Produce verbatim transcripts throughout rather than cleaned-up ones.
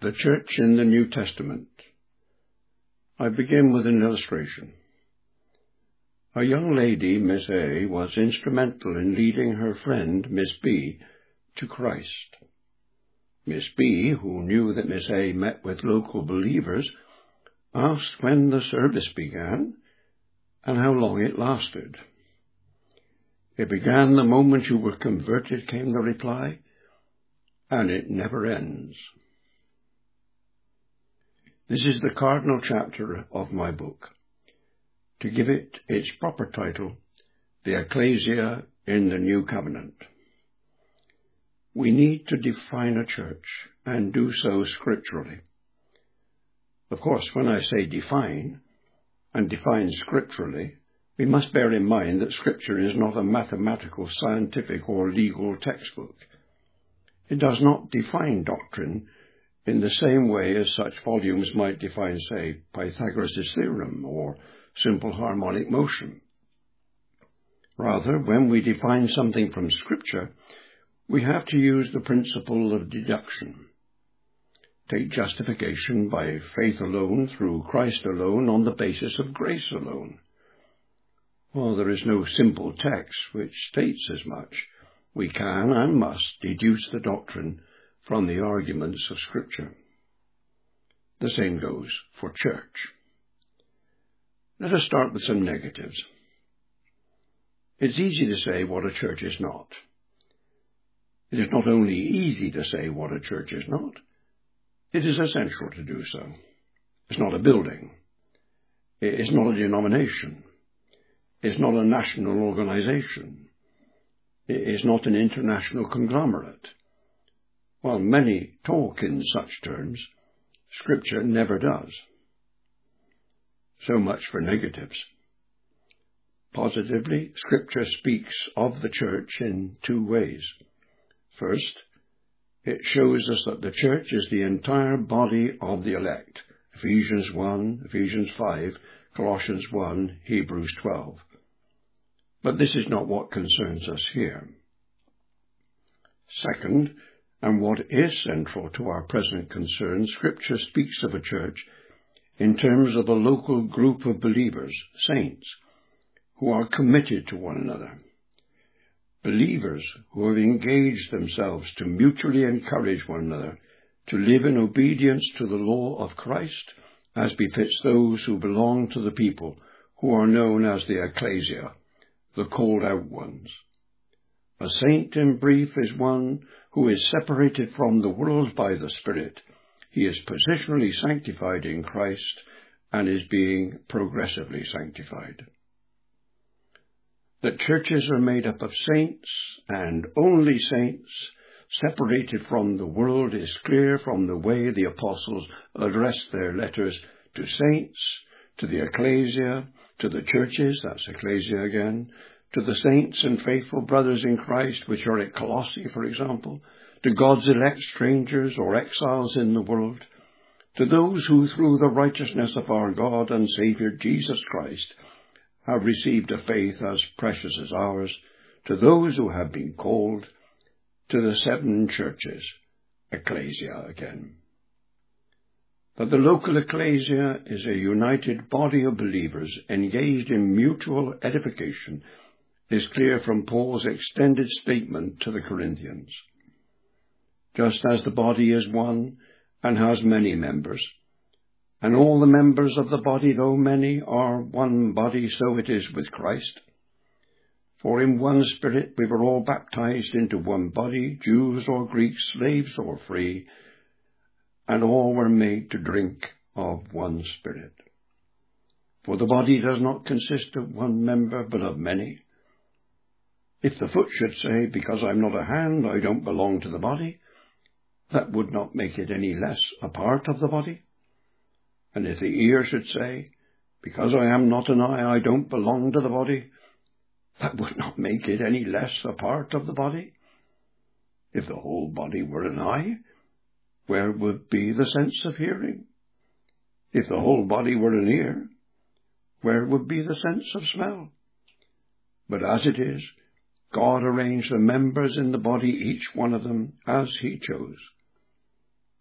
The Church in the New Testament. I begin with an illustration. A young lady, Miss A, was instrumental in leading her friend, Miss B, to Christ. Miss B, who knew that Miss A met with local believers, asked when the service began and how long it lasted. "It began the moment you were converted," came the reply, "and it never ends." This is the cardinal chapter of my book. To give it its proper title, The Ecclesia in the New Covenant. We need to define a church, and do so scripturally. Of course, when I say define, and define scripturally, we must bear in mind that Scripture is not a mathematical, scientific, or legal textbook. It does not define doctrine in the same way as such volumes might define, say, Pythagoras' theorem or simple harmonic motion. Rather, when we define something from Scripture, we have to use the principle of deduction. Take justification by faith alone, through Christ alone, on the basis of grace alone. While there is no simple text which states as much, we can and must deduce the doctrine from the arguments of Scripture. The same goes for church. Let us start with some negatives. It's easy to say what a church is not. It is not only easy to say what a church is not, it is essential to do so. It's not a building. It's not a denomination. It's not a national organization. It's not an international conglomerate. While many talk in such terms, Scripture never does. So much for negatives. Positively, Scripture speaks of the church in two ways. First, it shows us that the church is the entire body of the elect. Ephesians one, Ephesians five, Colossians one, Hebrews twelve. But this is not what concerns us here. Second, and what is central to our present concern, Scripture speaks of a church in terms of a local group of believers, saints, who are committed to one another. Believers who have engaged themselves to mutually encourage one another to live in obedience to the law of Christ, as befits those who belong to the people who are known as the Ecclesia, the called out ones. A saint, in brief, is one who is separated from the world by the Spirit. He is positionally sanctified in Christ and is being progressively sanctified. That churches are made up of saints, and only saints, separated from the world, is clear from the way the apostles address their letters to saints, to the ecclesia, to the churches, that's ecclesia again, to the saints and faithful brothers in Christ, which are at Colossae, for example, to God's elect strangers or exiles in the world, to those who through the righteousness of our God and Saviour Jesus Christ have received a faith as precious as ours, to those who have been called, to the seven churches, ecclesia again. That the local ecclesia is a united body of believers engaged in mutual edification is clear from Paul's extended statement to the Corinthians. Just as the body is one and has many members, and all the members of the body, though many, are one body, so it is with Christ. For in one Spirit we were all baptized into one body, Jews or Greeks, slaves or free, and all were made to drink of one Spirit. For the body does not consist of one member, but of many. If the foot should say, because I'm not a hand, I don't belong to the body, that would not make it any less a part of the body. And if the ear should say, because I am not an eye, I don't belong to the body, that would not make it any less a part of the body. If the whole body were an eye, where would be the sense of hearing? If the whole body were an ear, where would be the sense of smell? But as it is, God arranged the members in the body, each one of them, as he chose.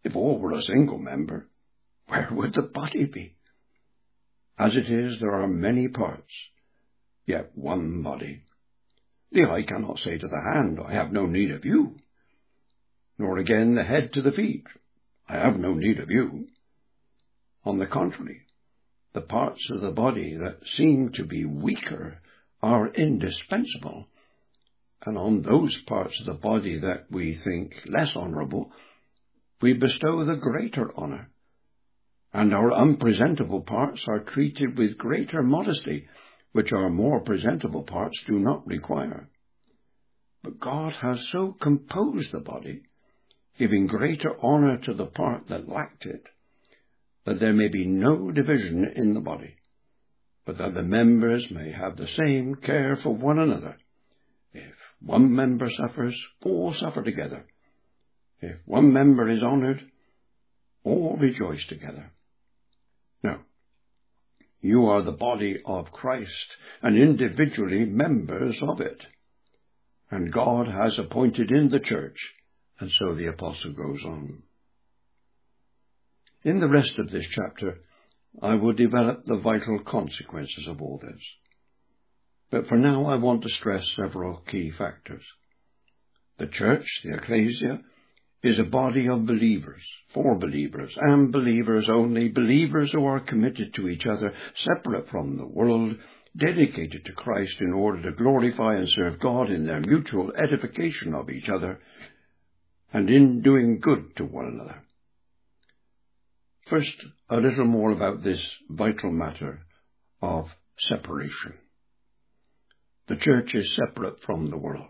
If all were a single member, where would the body be? As it is, there are many parts, yet one body. The eye cannot say to the hand, I have no need of you. Nor again the head to the feet, I have no need of you. On the contrary, the parts of the body that seem to be weaker are indispensable, and on those parts of the body that we think less honourable, we bestow the greater honour, and our unpresentable parts are treated with greater modesty, which our more presentable parts do not require. But God has so composed the body, giving greater honour to the part that lacked it, that there may be no division in the body, but that the members may have the same care for one another. If one member suffers, all suffer together. If one member is honoured, all rejoice together. Now, you are the body of Christ, and individually members of it. And God has appointed in the church, and so the apostle goes on. In the rest of this chapter, I will develop the vital consequences of all this. But for now, I want to stress several key factors. The church, the ecclesia, is a body of believers, for believers, and believers only, believers who are committed to each other, separate from the world, dedicated to Christ in order to glorify and serve God in their mutual edification of each other, and in doing good to one another. First, a little more about this vital matter of separation. The church is separate from the world.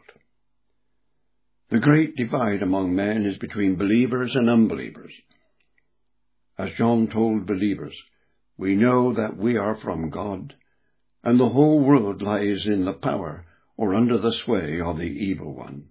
The great divide among men is between believers and unbelievers. As John told believers, we know that we are from God, and the whole world lies in the power or under the sway of the evil one.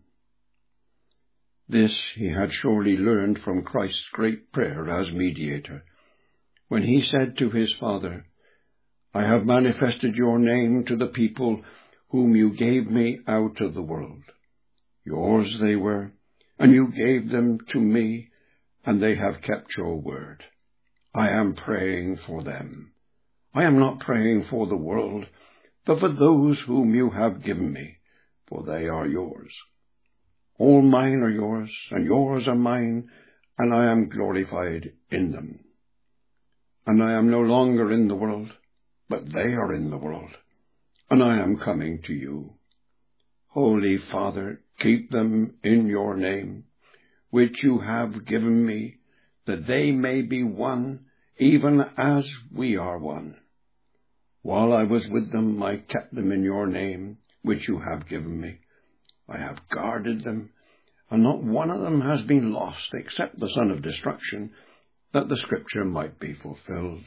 This he had surely learned from Christ's great prayer as mediator, when he said to his Father, I have manifested your name to the people whom you gave me out of the world. Yours they were, and you gave them to me, and they have kept your word. I am praying for them. I am not praying for the world, but for those whom you have given me, for they are yours. All mine are yours, and yours are mine, and I am glorified in them. And I am no longer in the world, but they are in the world, and I am coming to you. Holy Father, keep them in your name, which you have given me, that they may be one, even as we are one. While I was with them, I kept them in your name, which you have given me. I have guarded them, and not one of them has been lost except the son of destruction, that the scripture might be fulfilled.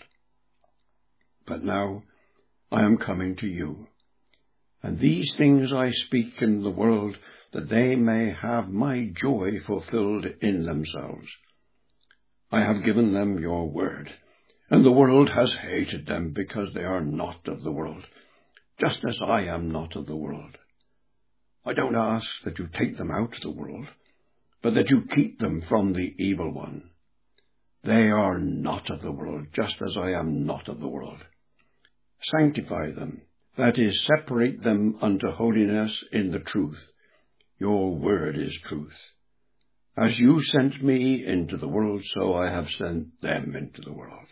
But now I am coming to you, and these things I speak in the world, that they may have my joy fulfilled in themselves. I have given them your word, and the world has hated them because they are not of the world, just as I am not of the world. I don't ask that you take them out of the world, but that you keep them from the evil one. They are not of the world, just as I am not of the world. Sanctify them, that is, separate them unto holiness in the truth. Your word is truth. As you sent me into the world, so I have sent them into the world.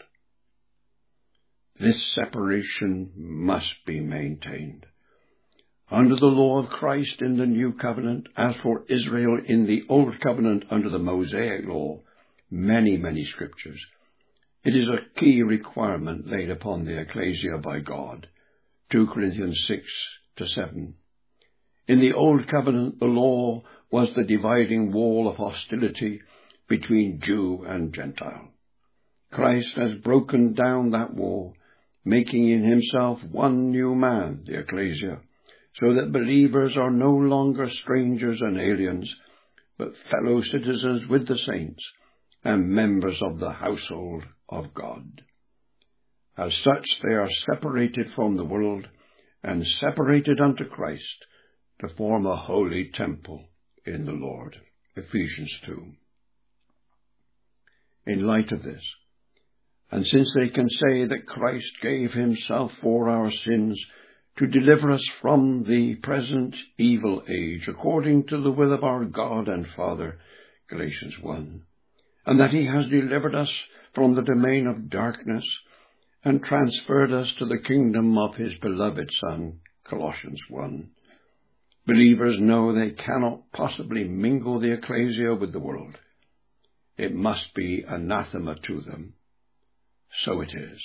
This separation must be maintained. Under the law of Christ in the New Covenant, as for Israel in the Old Covenant under the Mosaic law, many, many scriptures, it is a key requirement laid upon the ecclesia by God. Second Corinthians six to seven. In the Old Covenant, the law was the dividing wall of hostility between Jew and Gentile. Christ has broken down that wall, making in himself one new man, the ecclesia, so that believers are no longer strangers and aliens, but fellow citizens with the saints and members of the household of God. As such, they are separated from the world and separated unto Christ to form a holy temple in the Lord. Ephesians two. in light of this. And since they can say that Christ gave himself for our sins to deliver us from the present evil age, according to the will of our God and Father, Galatians one, and that he has delivered us from the domain of darkness and transferred us to the kingdom of his beloved Son, Colossians one. Believers know they cannot possibly mingle the ecclesia with the world. It must be anathema to them. So it is.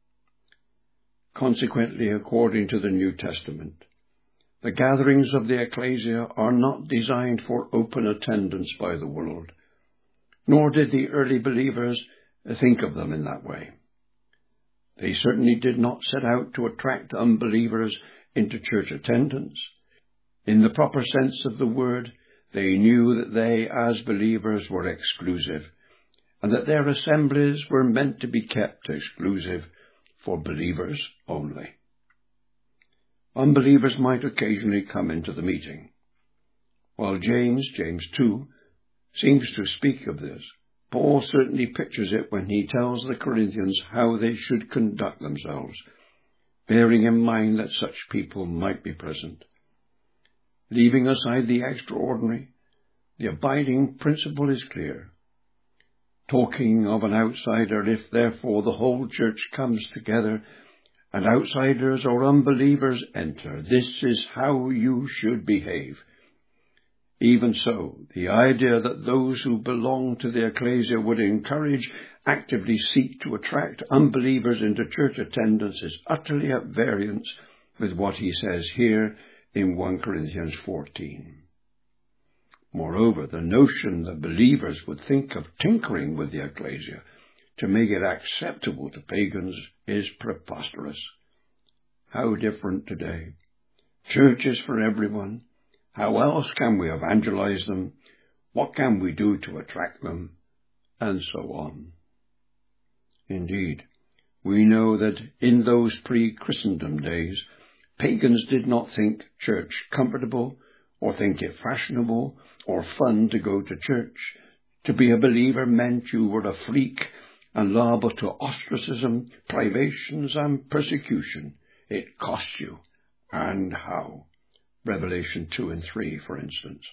Consequently, according to the New Testament, the gatherings of the ecclesia are not designed for open attendance by the world, nor did the early believers think of them in that way. They certainly did not set out to attract unbelievers into church attendance. In the proper sense of the word, they knew that they, as believers, were exclusive, and that their assemblies were meant to be kept exclusive for believers only. Unbelievers might occasionally come into the meeting. While James, James two, seems to speak of this, Paul certainly pictures it when he tells the Corinthians how they should conduct themselves, bearing in mind that such people might be present. Leaving aside the extraordinary, the abiding principle is clear. Talking of an outsider, if therefore the whole church comes together and outsiders or unbelievers enter, this is how you should behave. Even so, the idea that those who belong to the ecclesia would encourage, actively seek to attract unbelievers into church attendance is utterly at variance with what he says here in First Corinthians fourteen. Moreover, the notion that believers would think of tinkering with the ecclesia to make it acceptable to pagans is preposterous. How different today. Church is for everyone. How else can we evangelize them? What can we do to attract them? And so on. Indeed, we know that in those pre-Christendom days, pagans did not think church comfortable, or think it fashionable or fun to go to church. To be a believer meant you were a freak and liable to ostracism, privations, and persecution. It cost you. And how? Revelation two and three, for instance.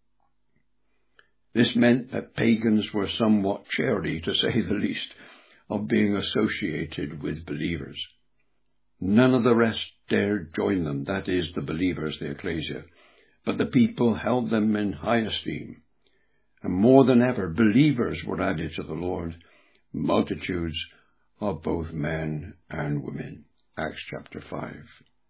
This meant that pagans were somewhat chary, to say the least, of being associated with believers. None of the rest dared join them, that is, the believers, the ecclesia, but the people held them in high esteem. And more than ever, believers were added to the Lord, multitudes of both men and women. Acts chapter five.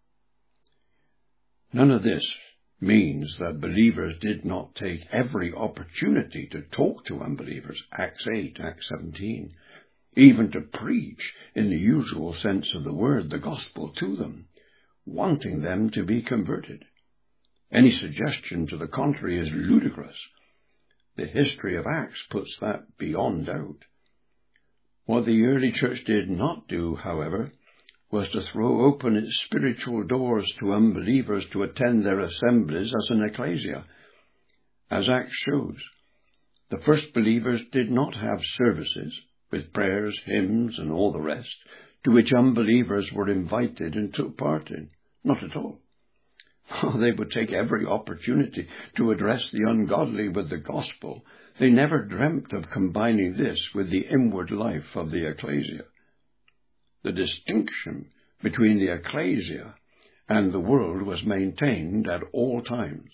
None of this means that believers did not take every opportunity to talk to unbelievers. Acts eight, Acts seventeen. Even to preach, in the usual sense of the word, the gospel to them, wanting them to be converted. Any suggestion to the contrary is ludicrous. The history of Acts puts that beyond doubt. What the early church did not do, however, was to throw open its spiritual doors to unbelievers to attend their assemblies as an ecclesia. As Acts shows, the first believers did not have services, with prayers, hymns, and all the rest, to which unbelievers were invited and took part in. Not at all. Oh, they would take every opportunity to address the ungodly with the gospel. They never dreamt of combining this with the inward life of the ecclesia. The distinction between the ecclesia and the world was maintained at all times.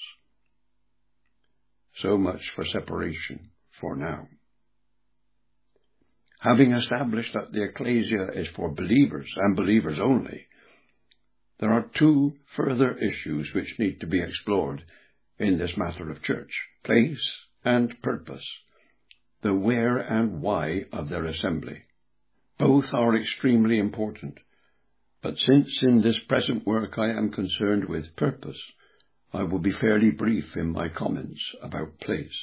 So much for separation for now. Having established that the ecclesia is for believers and believers only, there are two further issues which need to be explored in this matter of church: place and purpose, the where and why of their assembly. Both are extremely important, but since in this present work I am concerned with purpose, I will be fairly brief in my comments about place.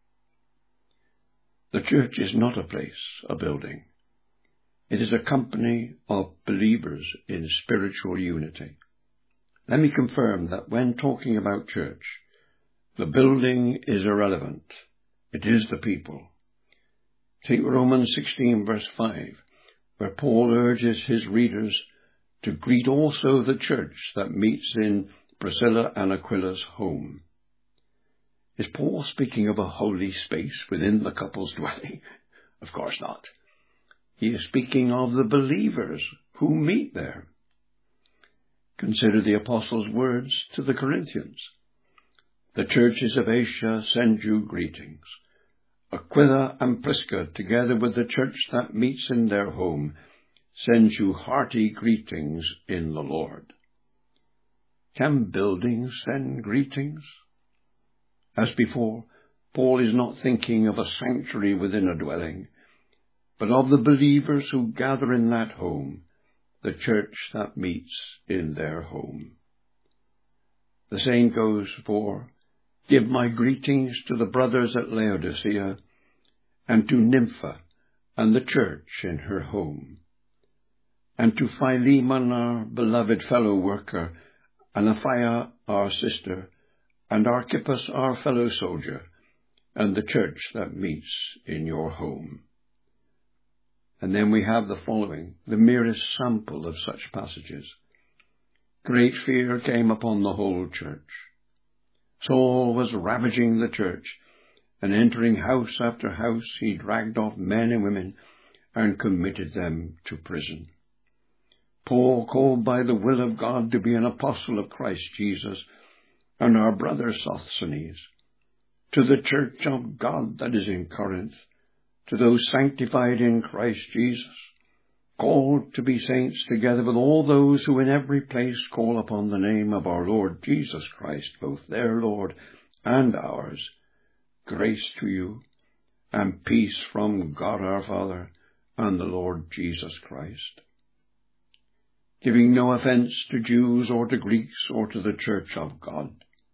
The church is not a place, a building. It is a company of believers in spiritual unity. Let me confirm that when talking about church, the building is irrelevant. It is the people. Take Romans sixteen, verse five, where Paul urges his readers to greet also the church that meets in Priscilla and Aquila's home. Is Paul speaking of a holy space within the couple's dwelling? Of course not. He is speaking of the believers who meet there. Consider the apostles' words to the Corinthians. The churches of Asia send you greetings. Aquila and Prisca, together with the church that meets in their home, send you hearty greetings in the Lord. Can buildings send greetings? As before, Paul is not thinking of a sanctuary within a dwelling, but of the believers who gather in that home, the church that meets in their home. The same goes for, give my greetings to the brothers at Laodicea, and to Nympha and the church in her home, and to Philemon, our beloved fellow worker, and Apphia, our sister, and Archippus, our fellow soldier, and the church that meets in your home. And then we have the following, the merest sample of such passages. Great fear came upon the whole church. Saul was ravaging the church, and entering house after house, he dragged off men and women and committed them to prison. Paul, called by the will of God to be an apostle of Christ Jesus, and our brother Sosthenes, to the church of God that is in Corinth, to those sanctified in Christ Jesus, called to be saints together with all those who in every place call upon the name of our Lord Jesus Christ, both their Lord and ours, grace to you and peace from God our Father and the Lord Jesus Christ. Giving no offence to Jews or to Greeks or to the church of God.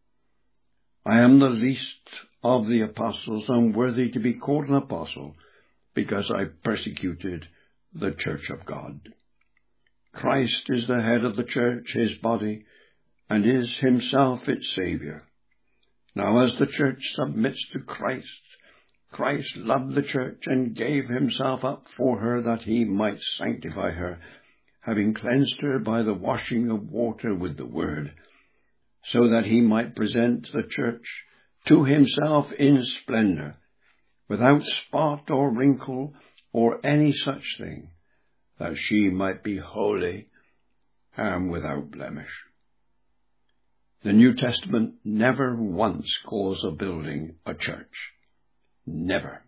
I am the least of the apostles, unworthy to be called an apostle, because I persecuted the church of God. Christ is the head of the church, his body, and is himself its Saviour. Now as the church submits to Christ, Christ loved the church and gave himself up for her that he might sanctify her, having cleansed her by the washing of water with the word, so that he might present the church to himself in splendour, without spot or wrinkle or any such thing, that she might be holy and without blemish. The New Testament never once calls a building a church. Never.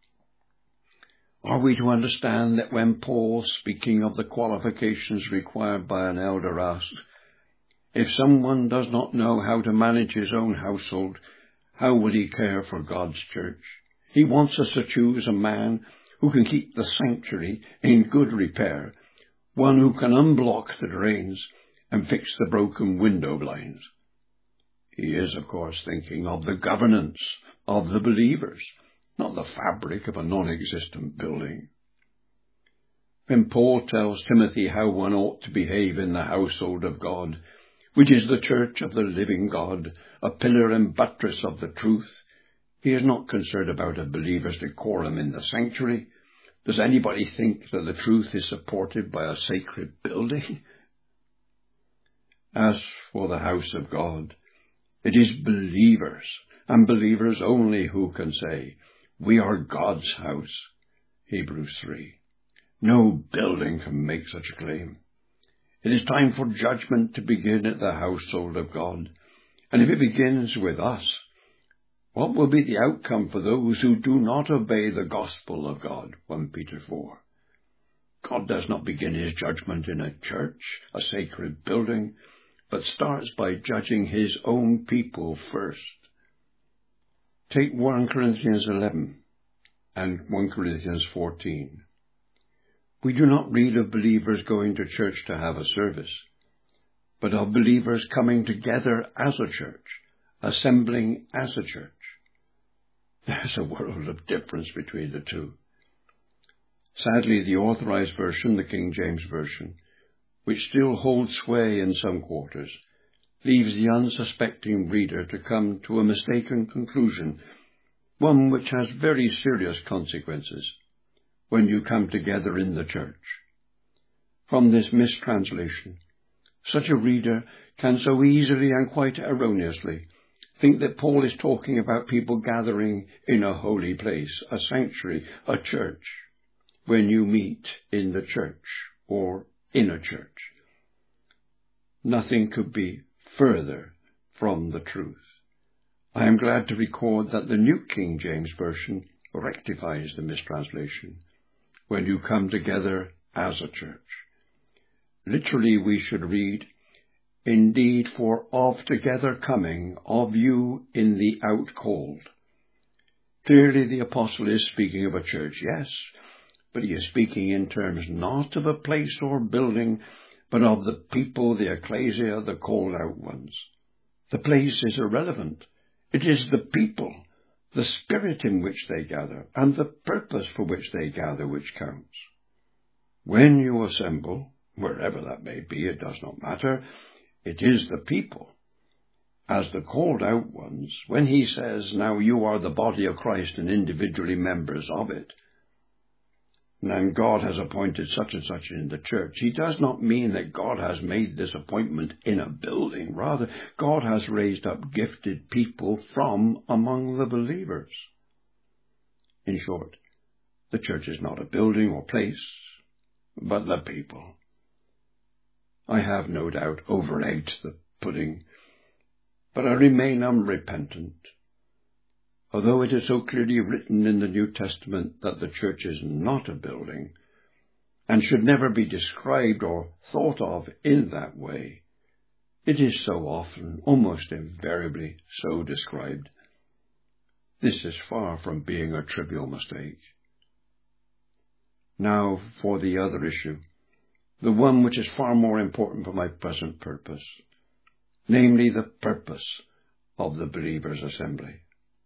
Are we to understand that when Paul, speaking of the qualifications required by an elder, asks, if someone does not know how to manage his own household, how will he care for God's church? He wants us to choose a man who can keep the sanctuary in good repair, one who can unblock the drains and fix the broken window blinds. He is, of course, thinking of the governance of the believers, not the fabric of a non-existent building. When Paul tells Timothy how one ought to behave in the household of God, which is the church of the living God, a pillar and buttress of the truth, he is not concerned about a believer's decorum in the sanctuary. Does anybody think that the truth is supported by a sacred building? As for the house of God, it is believers, and believers only, who can say, we are God's house. Hebrews three. No building can make such a claim. It is time for judgment to begin at the household of God. And if it begins with us, what will be the outcome for those who do not obey the gospel of God? First Peter four. God does not begin his judgment in a church, a sacred building, but starts by judging his own people first. Take First Corinthians eleven and First Corinthians fourteen. We do not read of believers going to church to have a service, but of believers coming together as a church, assembling as a church. There's a world of difference between the two. Sadly, the Authorized Version, the King James Version, which still holds sway in some quarters, leaves the unsuspecting reader to come to a mistaken conclusion, one which has very serious consequences. when you come together in the church. From this mistranslation, such a reader can so easily and quite erroneously think that Paul is talking about people gathering in a holy place, a sanctuary, a church, when you meet in the church or in a church. Nothing could be further from the truth. I am glad to record that the New King James Version rectifies the mistranslation, when you come together as a church. Literally, we should read, indeed, for of together coming of you in the outcalled. Clearly, the apostle is speaking of a church, yes, but he is speaking in terms not of a place or building, but of the people, the ecclesia, the called out ones. The place is irrelevant. It is the people, the spirit in which they gather, and the purpose for which they gather which counts. When you assemble, wherever that may be, it does not matter, it is the people, as the called out ones, when he says, now you are the body of Christ and individually members of it, and God has appointed such and such in the church, he does not mean that God has made this appointment in a building. Rather, God has raised up gifted people from among the believers. In short, the church is not a building or place, but the people. I have no doubt over-egged the pudding, but I remain unrepentant. Although it is so clearly written in the New Testament that the church is not a building, and should never be described or thought of in that way, it is so often, almost invariably, so described. This is far from being a trivial mistake. Now for the other issue, the one which is far more important for my present purpose, namely the purpose of the believers' assembly.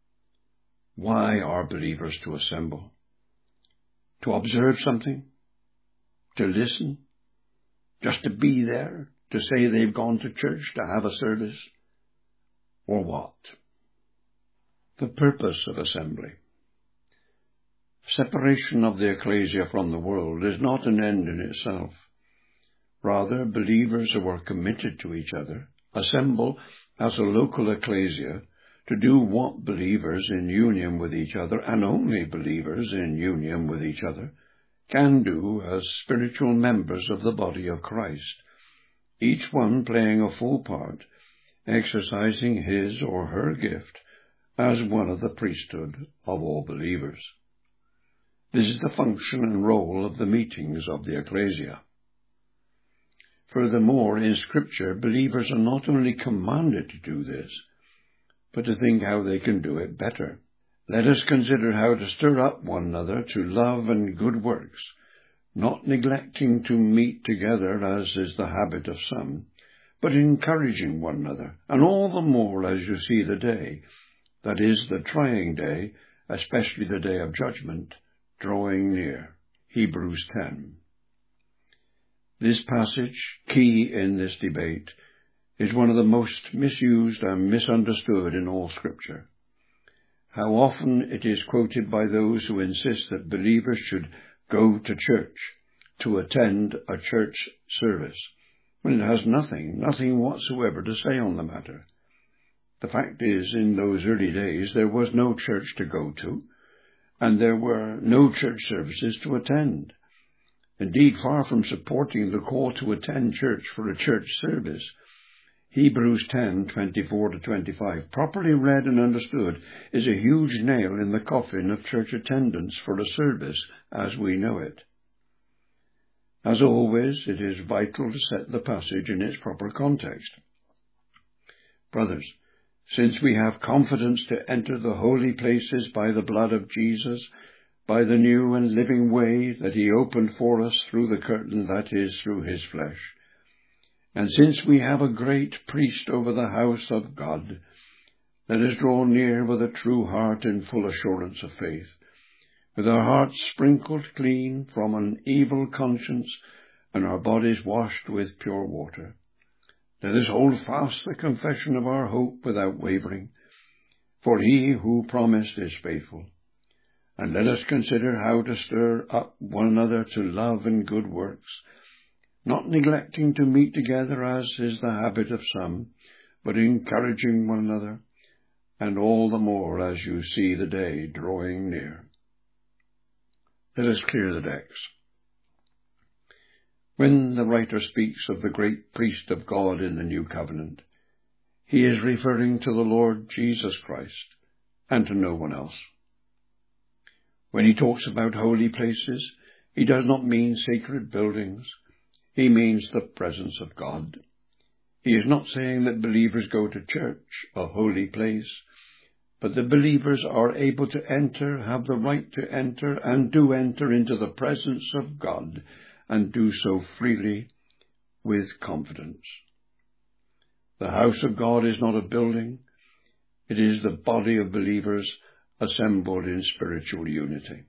Why are believers to assemble? To observe something? To listen? Just to be there? To say they've gone to church, to have a service? Or what? The purpose of assembly. Separation of the ecclesia from the world is not an end in itself. Rather, believers who are committed to each other assemble as a local ecclesia to do what believers in union with each other, and only believers in union with each other, can do as spiritual members of the body of Christ, each one playing a full part, exercising his or her gift as one of the priesthood of all believers. This is the function and role of the meetings of the ecclesia. Furthermore, in Scripture, believers are not only commanded to do this, but to think how they can do it better. Let us consider how to stir up one another to love and good works, not neglecting to meet together as is the habit of some, but encouraging one another, and all the more as you see the day, that is, the trying day, especially the day of judgment, drawing near. Hebrews ten. This passage, key in this debate, is one of the most misused and misunderstood in all Scripture. How often it is quoted by those who insist that believers should go to church, to attend a church service, when it has nothing, nothing whatsoever to say on the matter. The fact is, in those early days, there was no church to go to, and there were no church services to attend. Indeed, far from supporting the call to attend church for a church service, Hebrews ten, twenty-four to twenty-five, properly read and understood, is a huge nail in the coffin of church attendance for a service as we know it. As always, it is vital to set the passage in its proper context. Brothers, since we have confidence to enter the holy places by the blood of Jesus, by the new and living way that he opened for us through the curtain, that is, through his flesh, and since we have a great priest over the house of God, let us draw near with a true heart in full assurance of faith, with our hearts sprinkled clean from an evil conscience and our bodies washed with pure water. Let us hold fast the confession of our hope without wavering, for he who promised is faithful. And let us consider how to stir up one another to love and good works, not neglecting to meet together as is the habit of some, but encouraging one another, and all the more as you see the day drawing near. Let us clear the decks. When the writer speaks of the great priest of God in the New Covenant, he is referring to the Lord Jesus Christ and to no one else. When he talks about holy places, he does not mean sacred buildings. He means the presence of God. He is not saying that believers go to church, a holy place, but the believers are able to enter, have the right to enter, and do enter into the presence of God, and do so freely with confidence. The house of God is not a building. It is the body of believers assembled in spiritual unity.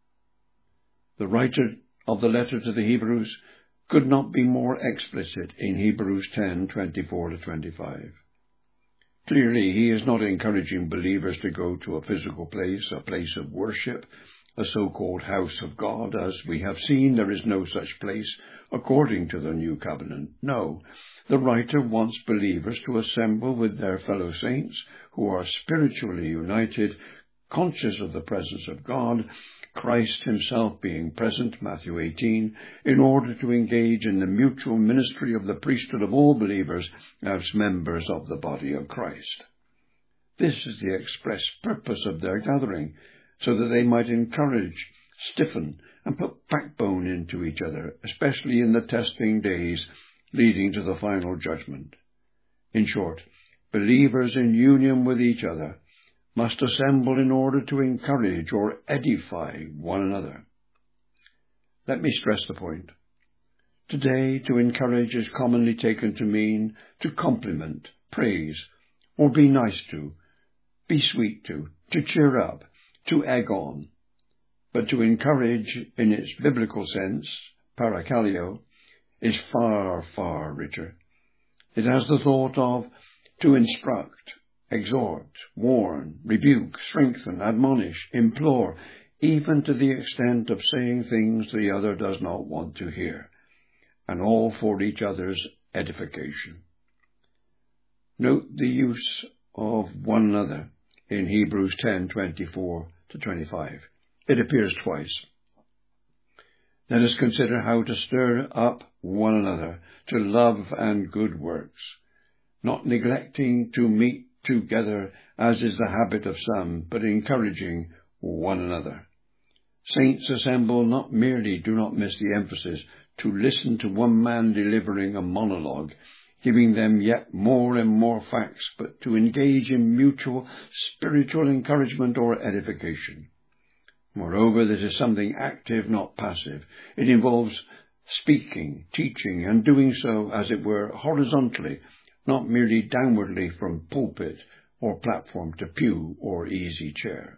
The writer of the letter to the Hebrews could not be more explicit in Hebrews ten, twenty-four to twenty-five. Clearly, he is not encouraging believers to go to a physical place, a place of worship, a so-called house of God. As we have seen, there is no such place according to the New Covenant. No, the writer wants believers to assemble with their fellow saints who are spiritually united, conscious of the presence of God, Christ himself being present, Matthew eighteen, in order to engage in the mutual ministry of the priesthood of all believers as members of the body of Christ. This is the express purpose of their gathering, so that they might encourage, stiffen, and put backbone into each other, especially in the testing days leading to the final judgment. In short, believers in union with each other must assemble in order to encourage or edify one another. Let me stress the point. Today, to encourage is commonly taken to mean to compliment, praise, or be nice to, be sweet to, to cheer up, to egg on. But to encourage, in its biblical sense, parakaleo, is far, far richer. It has the thought of to instruct, exhort, warn, rebuke, strengthen, admonish, implore, even to the extent of saying things the other does not want to hear, and all for each other's edification. Note the use of one another in Hebrews ten, twenty-four to twenty-five. It appears twice. Let us consider how to stir up one another to love and good works, not neglecting to meet together as is the habit of some, but encouraging one another. Saints assemble not merely, do not miss the emphasis, to listen to one man delivering a monologue, giving them yet more and more facts, but to engage in mutual spiritual encouragement or edification. Moreover, this is something active, not passive. It involves speaking, teaching, and doing so, as it were, horizontally, not merely downwardly from pulpit or platform to pew or easy chair.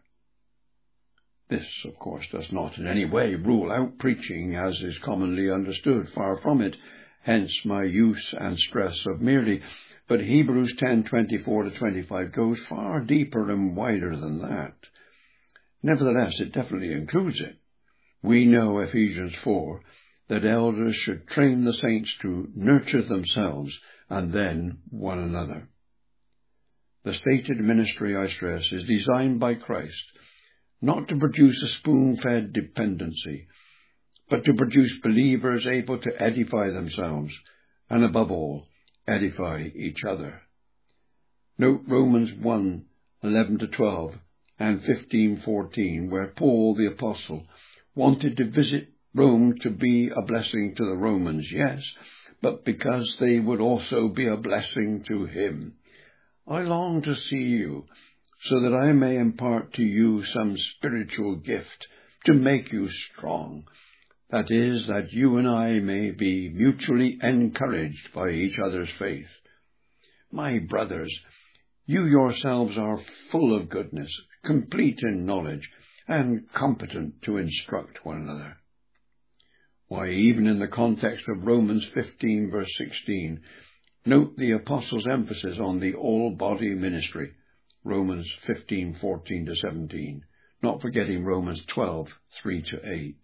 This, of course, does not in any way rule out preaching as is commonly understood, far from it, hence my use and stress of merely, but Hebrews ten, twenty-four to twenty-five goes far deeper and wider than that. Nevertheless, it definitely includes it. We know, Ephesians four, that elders should train the saints to nurture themselves and then one another. The stated ministry, I stress, is designed by Christ not to produce a spoon-fed dependency, but to produce believers able to edify themselves and, above all, edify each other. Note Romans one, eleven to twelve and fifteen, fourteen, where Paul the Apostle wanted to visit Rome to be a blessing to the Romans, yes, but because they would also be a blessing to him. I long to see you, so that I may impart to you some spiritual gift to make you strong. That is, that you and I may be mutually encouraged by each other's faith. My brothers, you yourselves are full of goodness, complete in knowledge, and competent to instruct one another. Why, even in the context of Romans fifteen, verse sixteen, note the Apostle's emphasis on the all-body ministry, Romans fifteen, fourteen to seventeen, not forgetting Romans twelve, three to eight.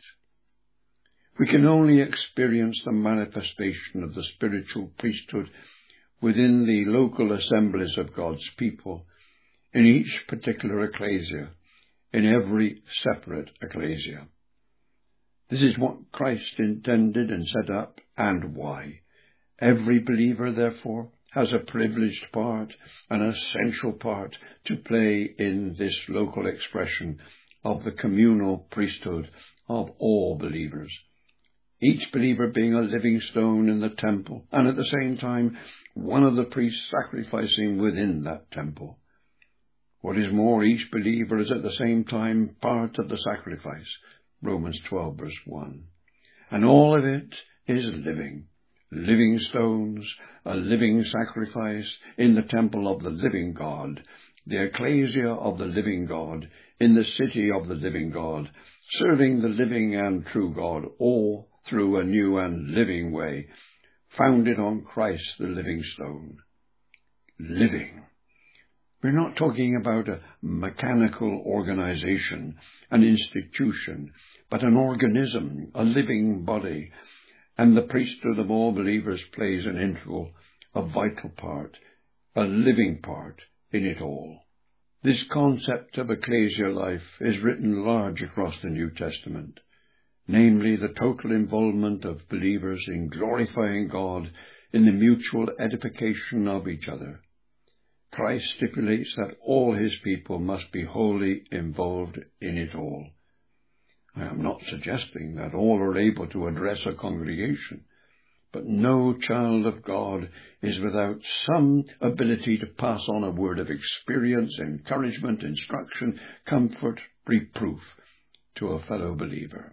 We can only experience the manifestation of the spiritual priesthood within the local assemblies of God's people, in each particular ecclesia, in every separate ecclesia. This is what Christ intended and set up, and why. Every believer, therefore, has a privileged part, an essential part to play in this local expression of the communal priesthood of all believers. Each believer being a living stone in the temple, and at the same time, one of the priests sacrificing within that temple. What is more, each believer is at the same time part of the sacrifice, Romans twelve, verse one. And all of it is living, living stones, a living sacrifice in the temple of the living God, the ecclesia of the living God, in the city of the living God, serving the living and true God, all through a new and living way, founded on Christ the living stone. Living. We're not talking about a mechanical organization, an institution, but an organism, a living body, and the priesthood of all believers plays an integral, a vital part, a living part in it all. This concept of ecclesial life is written large across the New Testament, namely the total involvement of believers in glorifying God in the mutual edification of each other. Christ stipulates that all his people must be wholly involved in it all. I am not suggesting that all are able to address a congregation, but no child of God is without some ability to pass on a word of experience, encouragement, instruction, comfort, reproof to a fellow believer.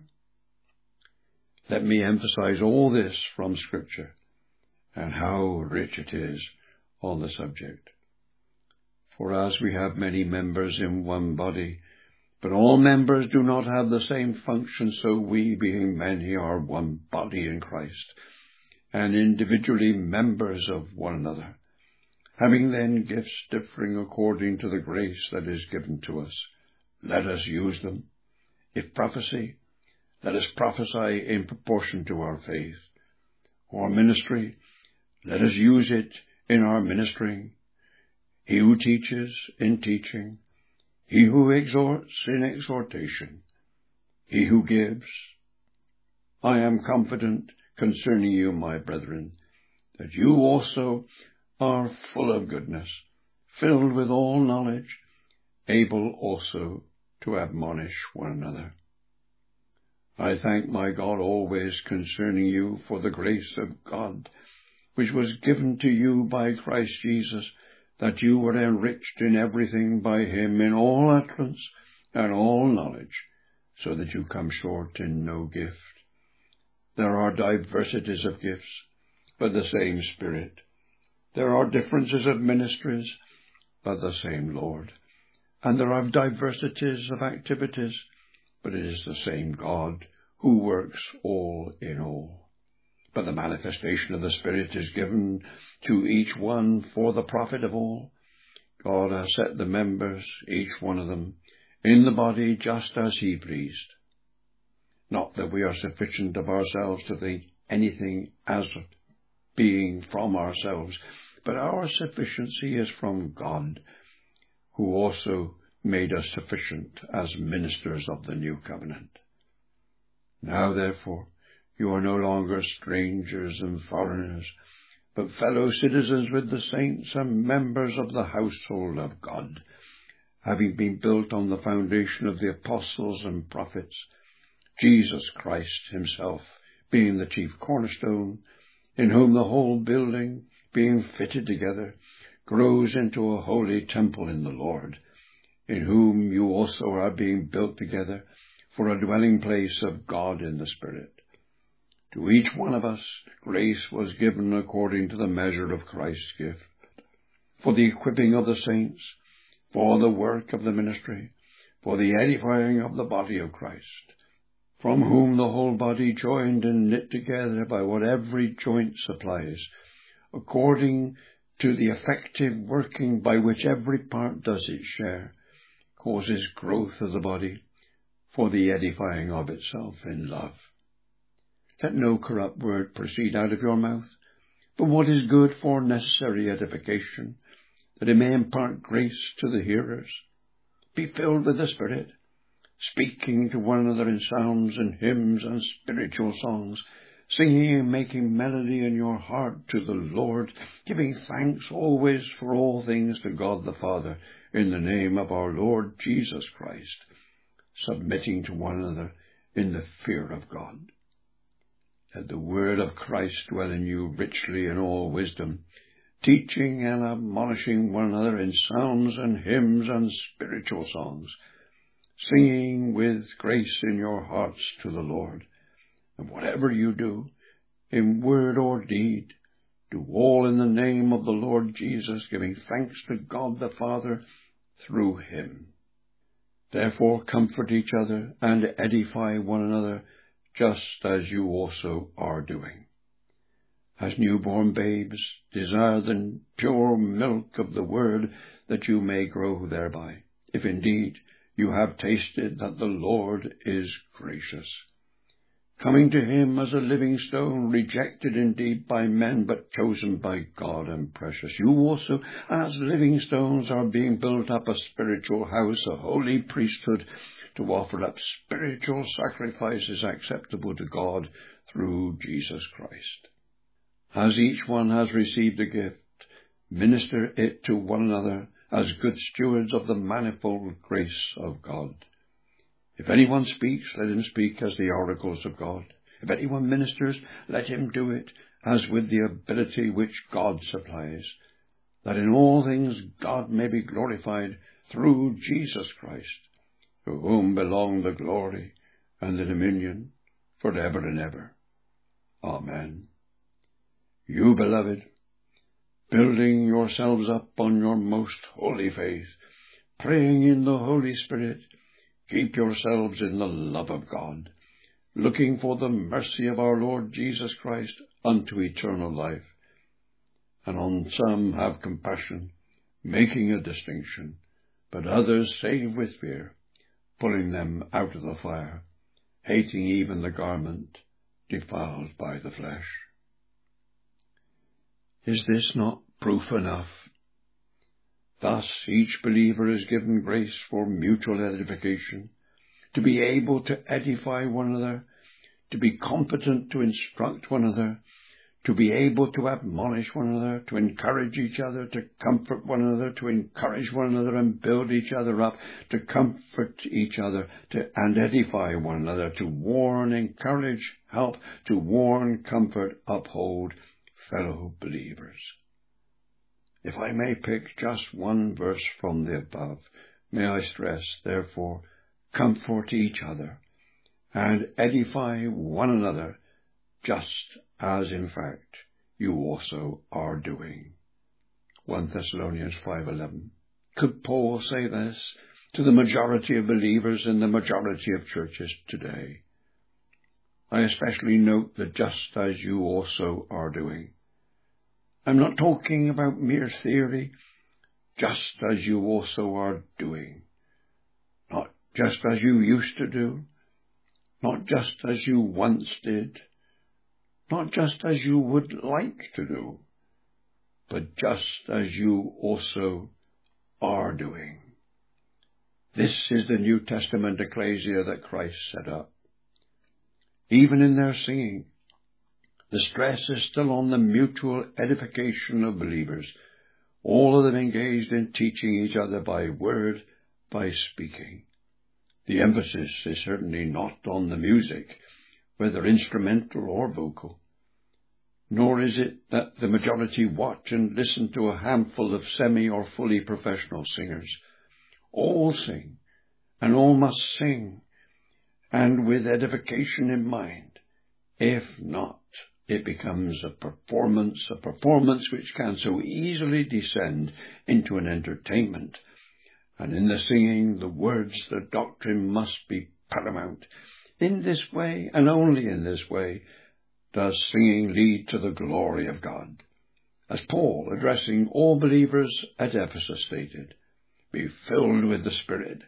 Let me emphasize all this from Scripture and how rich it is on the subject. For as we have many members in one body, but all members do not have the same function, so we, being many, are one body in Christ, and individually members of one another, having then gifts differing according to the grace that is given to us. Let us use them. If prophecy, let us prophesy in proportion to our faith. Or ministry, let us use it in our ministering. He who teaches, in teaching. He who exhorts, in exhortation. He who gives. I am confident concerning you, my brethren, that you also are full of goodness, filled with all knowledge, able also to admonish one another. I thank my God always concerning you for the grace of God, which was given to you by Christ Jesus, that you were enriched in everything by him, in all utterance and all knowledge, so that you come short in no gift. There are diversities of gifts, but the same Spirit. There are differences of ministries, but the same Lord. And there are diversities of activities, but it is the same God who works all in all. But the manifestation of the Spirit is given to each one for the profit of all. God has set the members, each one of them, in the body just as he pleased. Not that we are sufficient of ourselves to think anything as being from ourselves, but our sufficiency is from God, who also made us sufficient as ministers of the new covenant. Now, therefore, you are no longer strangers and foreigners, but fellow citizens with the saints and members of the household of God, having been built on the foundation of the apostles and prophets, Jesus Christ himself being the chief cornerstone, in whom the whole building, being fitted together, grows into a holy temple in the Lord, in whom you also are being built together for a dwelling place of God in the Spirit. To each one of us grace was given according to the measure of Christ's gift, for the equipping of the saints, for the work of the ministry, for the edifying of the body of Christ, from whom the whole body, joined and knit together by what every joint supplies, according to the effective working by which every part does its share, causes growth of the body for the edifying of itself in love. Let no corrupt word proceed out of your mouth, but what is good for necessary edification, that it may impart grace to the hearers. Be filled with the Spirit, speaking to one another in psalms and hymns and spiritual songs, singing and making melody in your heart to the Lord, giving thanks always for all things to God the Father, in the name of our Lord Jesus Christ, submitting to one another in the fear of God. Let the word of Christ dwell in you richly in all wisdom, teaching and admonishing one another in psalms and hymns and spiritual songs, singing with grace in your hearts to the Lord. And whatever you do, in word or deed, do all in the name of the Lord Jesus, giving thanks to God the Father through him. Therefore comfort each other and edify one another, just as you also are doing. As newborn babes, desire the pure milk of the word, that you may grow thereby, if indeed you have tasted that the Lord is gracious. Coming to him as a living stone, rejected indeed by men, but chosen by God and precious. You also, as living stones, are being built up a spiritual house, a holy priesthood, to offer up spiritual sacrifices acceptable to God through Jesus Christ. As each one has received a gift, minister it to one another as good stewards of the manifold grace of God. If anyone speaks, let him speak as the oracles of God. If anyone ministers, let him do it as with the ability which God supplies, that in all things God may be glorified through Jesus Christ, to whom belong the glory and the dominion forever and ever. Amen. You, beloved, building yourselves up on your most holy faith, praying in the Holy Spirit, keep yourselves in the love of God, looking for the mercy of our Lord Jesus Christ unto eternal life. And on some have compassion, making a distinction, but others save with fear, pulling them out of the fire, hating even the garment defiled by the flesh. Is this not proof enough? Thus each believer is given grace for mutual edification, to be able to edify one another, to be competent to instruct one another, to be able to admonish one another, to encourage each other, to comfort one another, to encourage one another and build each other up, to comfort each other to, and edify one another, to warn, encourage, help, to warn, comfort, uphold fellow believers. If I may pick just one verse from the above, may I stress, therefore, comfort each other and edify one another, just as in fact you also are doing. First Thessalonians five eleven. Could Paul say this to the majority of believers in the majority of churches today? I especially note that just as you also are doing. I'm not talking about mere theory, just as you also are doing. Not just as you used to do, not just as you once did, not just as you would like to do, but just as you also are doing. This is the New Testament ecclesia that Christ set up. Even in their singing, the stress is still on the mutual edification of believers, all of them engaged in teaching each other by word, by speaking. The emphasis is certainly not on the music, whether instrumental or vocal, nor is it that the majority watch and listen to a handful of semi or fully professional singers. All sing, and all must sing, and with edification in mind. If not, it becomes a performance, a performance which can so easily descend into an entertainment. And in the singing, the words, the doctrine must be paramount. In this way, and only in this way, does singing lead to the glory of God. As Paul, addressing all believers at Ephesus, stated, be filled with the Spirit,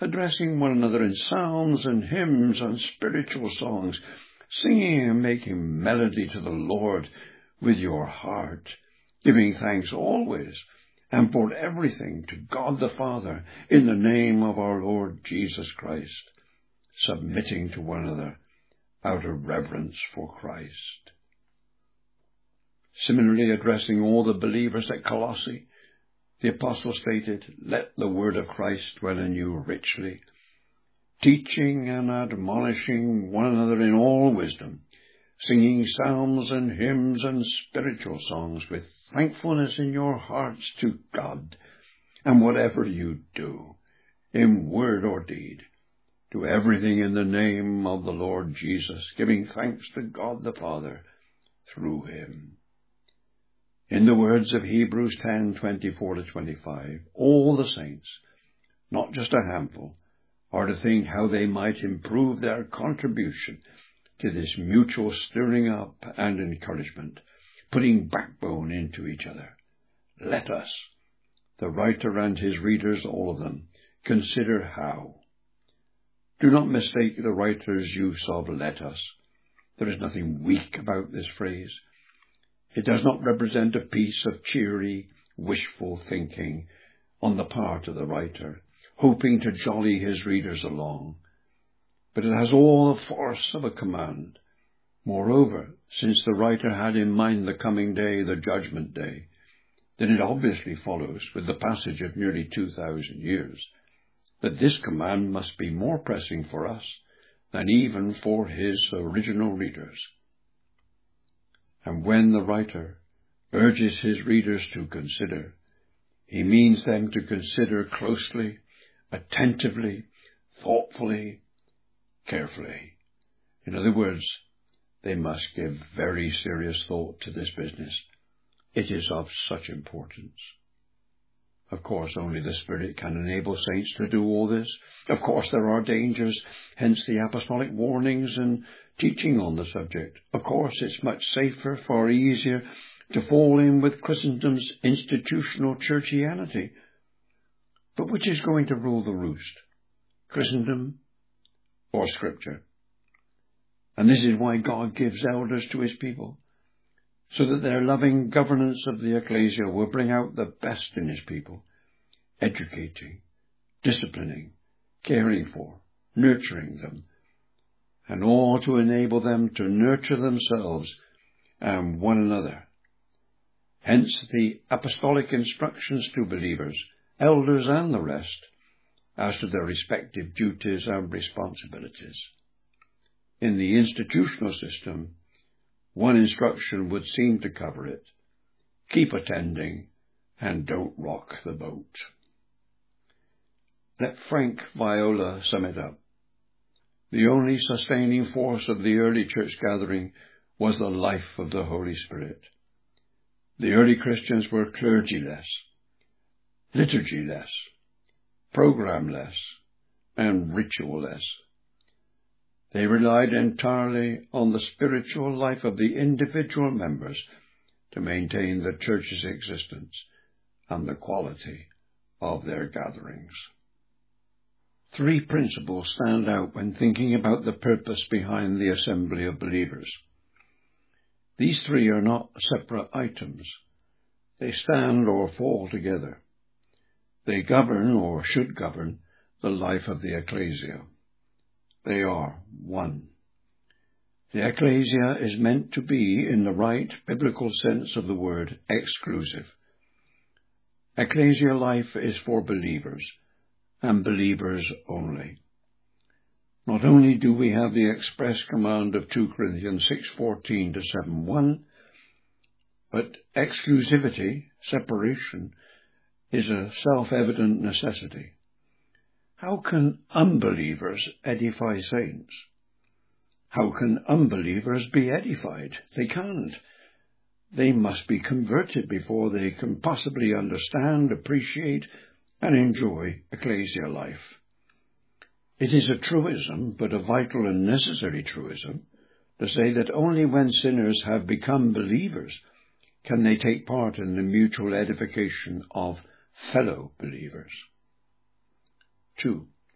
addressing one another in psalms and hymns and spiritual songs, singing and making melody to the Lord with your heart, giving thanks always and for everything to God the Father in the name of our Lord Jesus Christ, submitting to one another out of reverence for Christ. Similarly, addressing all the believers at Colossae, the apostle stated, "Let the word of Christ dwell in you richly, teaching and admonishing one another in all wisdom, singing psalms and hymns and spiritual songs with thankfulness in your hearts to God. And whatever you do, in word or deed, do everything in the name of the Lord Jesus, giving thanks to God the Father through him." In the words of Hebrews ten, twenty-four to twenty-five, all the saints, not just a handful, are to think how they might improve their contribution to this mutual stirring up and encouragement, putting backbone into each other. Let us, the writer and his readers, all of them, consider how. Do not mistake the writer's use of "let us." There is nothing weak about this phrase. It does not represent a piece of cheery, wishful thinking on the part of the writer, hoping to jolly his readers along. But it has all the force of a command. Moreover, since the writer had in mind the coming day, the judgment day, then it obviously follows, with the passage of nearly two thousand years, that this command must be more pressing for us than even for his original readers. And when the writer urges his readers to consider, he means them to consider closely, attentively, thoughtfully, carefully. In other words, they must give very serious thought to this business. It is of such importance. Of course, only the Spirit can enable saints to do all this. Of course, there are dangers, hence the apostolic warnings and teaching on the subject. Of course, it's much safer, far easier, to fall in with Christendom's institutional churchianity. But which is going to rule the roost? Christendom or Scripture? And this is why God gives elders to his people, so that their loving governance of the ecclesia will bring out the best in his people, educating, disciplining, caring for, nurturing them, and all to enable them to nurture themselves and one another. Hence the apostolic instructions to believers, elders and the rest, as to their respective duties and responsibilities. In the institutional system, one instruction would seem to cover it: keep attending and don't rock the boat. Let Frank Viola sum it up. The only sustaining force of the early church gathering was the life of the Holy Spirit. The early Christians were clergy-less, liturgy-less, program-less, and ritual-less. They relied entirely on the spiritual life of the individual members to maintain the church's existence and the quality of their gatherings. Three principles stand out when thinking about the purpose behind the assembly of believers. These three are not separate items. They stand or fall together. They govern, or should govern, the life of the ecclesia. They are one. The ecclesia is meant to be, in the right biblical sense of the word, exclusive. Ecclesia life is for believers, and believers only. Not only do we have the express command of two Corinthians six fourteen to seven one, but exclusivity, separation, is a self-evident necessity. How can unbelievers edify saints? How can unbelievers be edified? They can't. They must be converted before they can possibly understand, appreciate, and enjoy ecclesia life. It is a truism, but a vital and necessary truism, to say that only when sinners have become believers can they take part in the mutual edification of fellow believers. Two,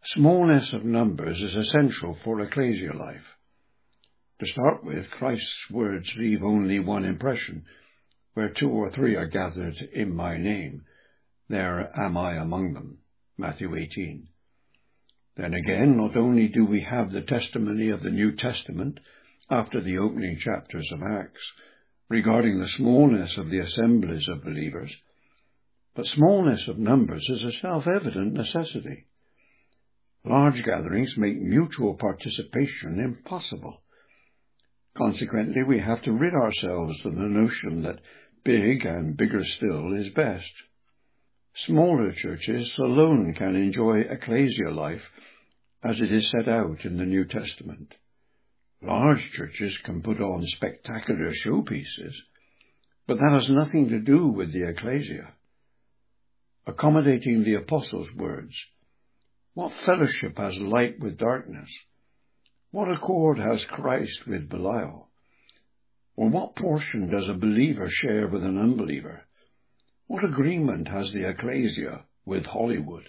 Smallness of numbers is essential for ecclesial life. To start with, Christ's words leave only one impression. Where two or three are gathered in my name, there am I among them. Matthew eighteen. Then again, not only do we have the testimony of the New Testament after the opening chapters of Acts regarding the smallness of the assemblies of believers, but smallness of numbers is a self-evident necessity. Large gatherings make mutual participation impossible. Consequently, we have to rid ourselves of the notion that big and bigger still is best. Smaller churches alone can enjoy ecclesial life as it is set out in the New Testament. Large churches can put on spectacular showpieces, but that has nothing to do with the ecclesia. Accommodating the apostles' words, what fellowship has light with darkness? What accord has Christ with Belial? Or what portion does a believer share with an unbeliever? What agreement has the ecclesia with Hollywood?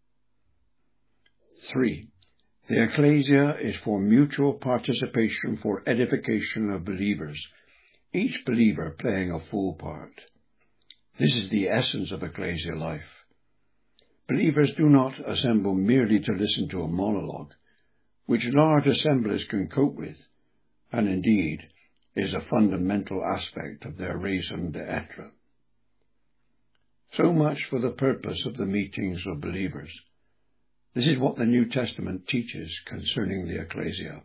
Three, the ecclesia is for mutual participation for edification of believers, each believer playing a full part. This is the essence of ecclesial life. Believers do not assemble merely to listen to a monologue, which large assemblies can cope with, and indeed is a fundamental aspect of their raison d'etre. So much for the purpose of the meetings of believers. This is what the New Testament teaches concerning the ecclesia.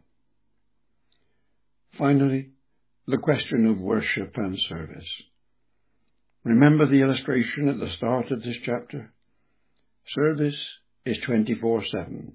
Finally, the question of worship and service. Remember the illustration at the start of this chapter? Service is twenty-four seven.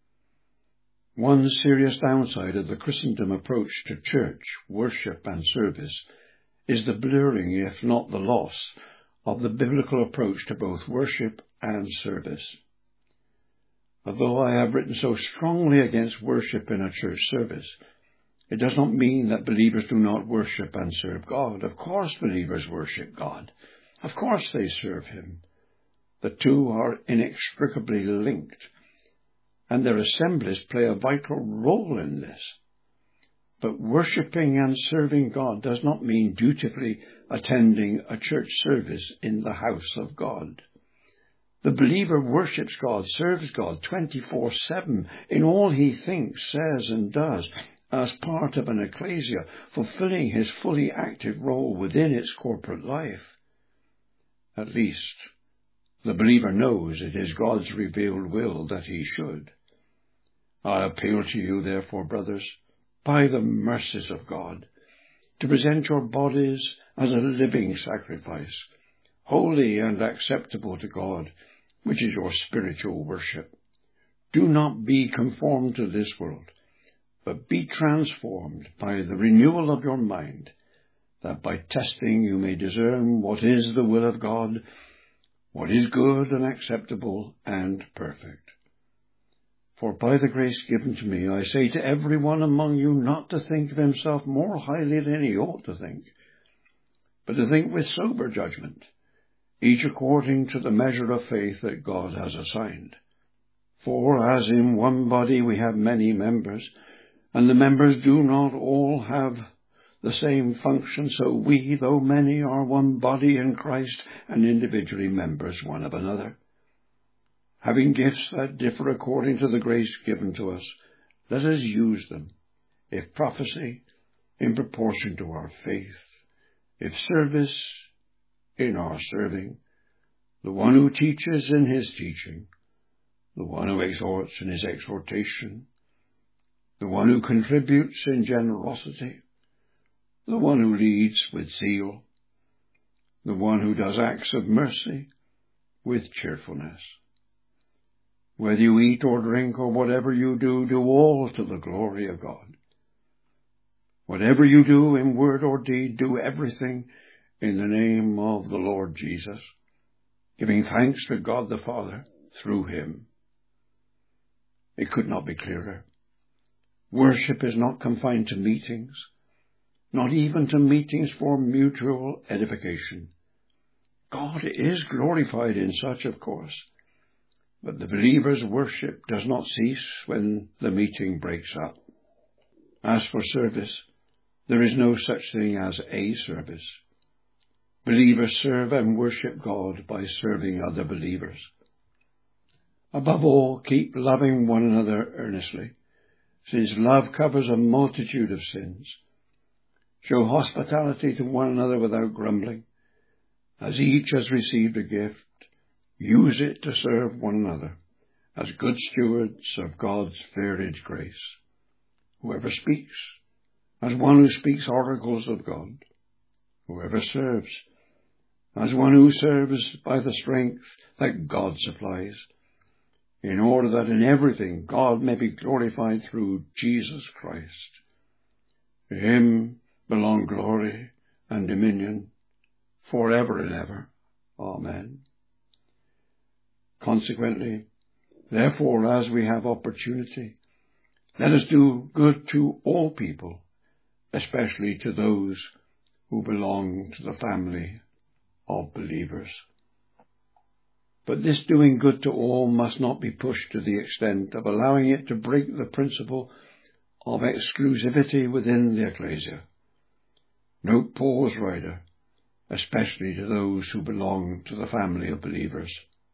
One serious downside of the Christendom approach to church, worship and service is the blurring, if not the loss, of the biblical approach to both worship and service. Although I have written so strongly against worship in a church service, it does not mean that believers do not worship and serve God. Of course believers worship God. Of course they serve Him. The two are inextricably linked, and their assemblies play a vital role in this. But worshipping and serving God does not mean dutifully attending a church service in the house of God. The believer worships God, serves God twenty-four seven in all he thinks, says, and does, as part of an ecclesia, fulfilling his fully active role within its corporate life. At least, the believer knows it is God's revealed will that he should. I appeal to you, therefore, brothers, by the mercies of God, to present your bodies as a living sacrifice, holy and acceptable to God, which is your spiritual worship. Do not be conformed to this world, but be transformed by the renewal of your mind, that by testing you may discern what is the will of God, what is good and acceptable and perfect. For by the grace given to me, I say to every one among you not to think of himself more highly than he ought to think, but to think with sober judgment, each according to the measure of faith that God has assigned. For as in one body we have many members, and the members do not all have the same function, so we, though many, are one body in Christ, and individually members one of another. Having gifts that differ according to the grace given to us, let us use them. If prophecy, in proportion to our faith. If service, in our serving. The one who teaches in his teaching. The one who exhorts in his exhortation. The one who contributes in generosity. The one who leads with zeal. The one who does acts of mercy with cheerfulness. Whether you eat or drink or whatever you do, do all to the glory of God. Whatever you do in word or deed, do everything in the name of the Lord Jesus, giving thanks to God the Father through him. It could not be clearer. Worship is not confined to meetings, not even to meetings for mutual edification. God is glorified in such, of course, But the believer's worship does not cease when the meeting breaks up. As for service, there is no such thing as a service. Believers serve and worship God by serving other believers. Above all, keep loving one another earnestly, since love covers a multitude of sins. Show hospitality to one another without grumbling. As each has received a gift, use it to serve one another as good stewards of God's varied grace. Whoever speaks, as one who speaks oracles of God. Whoever serves, as one who serves by the strength that God supplies, in order that in everything God may be glorified through Jesus Christ. To him belong glory and dominion forever and ever. Amen. Consequently, therefore, as we have opportunity, let us do good to all people, especially to those who belong to the family of believers. But this doing good to all must not be pushed to the extent of allowing it to break the principle of exclusivity within the ecclesia. Note Paul's writer, especially to those who belong to the family of believers.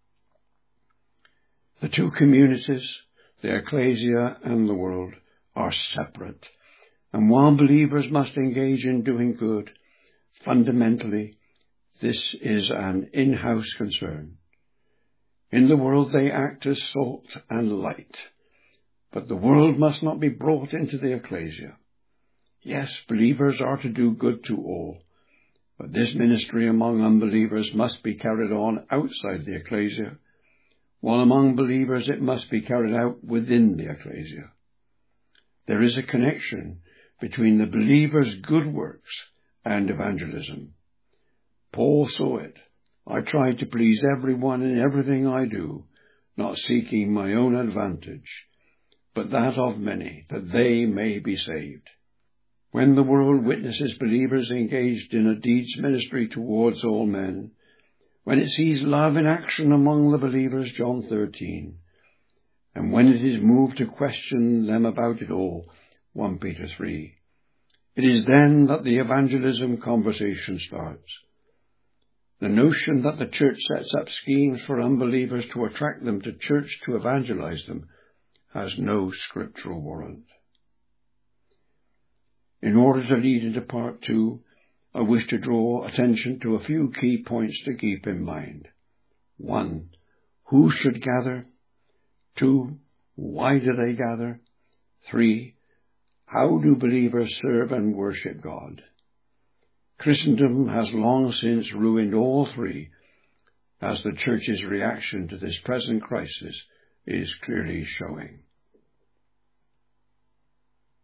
The two communities, the ecclesia and the world, are separate, and while believers must engage in doing good, fundamentally this is an in-house concern. In the world they act as salt and light, but the world must not be brought into the ecclesia. Yes, believers are to do good to all, but this ministry among unbelievers must be carried on outside the ecclesia, while among believers it must be carried out within the ecclesia. There is a connection between the believer's good works and evangelism. Paul saw it. I try to please everyone in everything I do, not seeking my own advantage, but that of many, that they may be saved. When the world witnesses believers engaged in a deeds ministry towards all men, when it sees love in action among the believers, John thirteen, and when it is moved to question them about it all, First Peter three, it is then that the evangelism conversation starts. The notion that the church sets up schemes for unbelievers to attract them to church to evangelize them has no scriptural warrant. In order to lead into part two, I wish to draw attention to a few key points to keep in mind. One, who should gather? Two, why do they gather? Three, how do believers serve and worship God? Christendom has long since ruined all three, as the Church's reaction to this present crisis is clearly showing.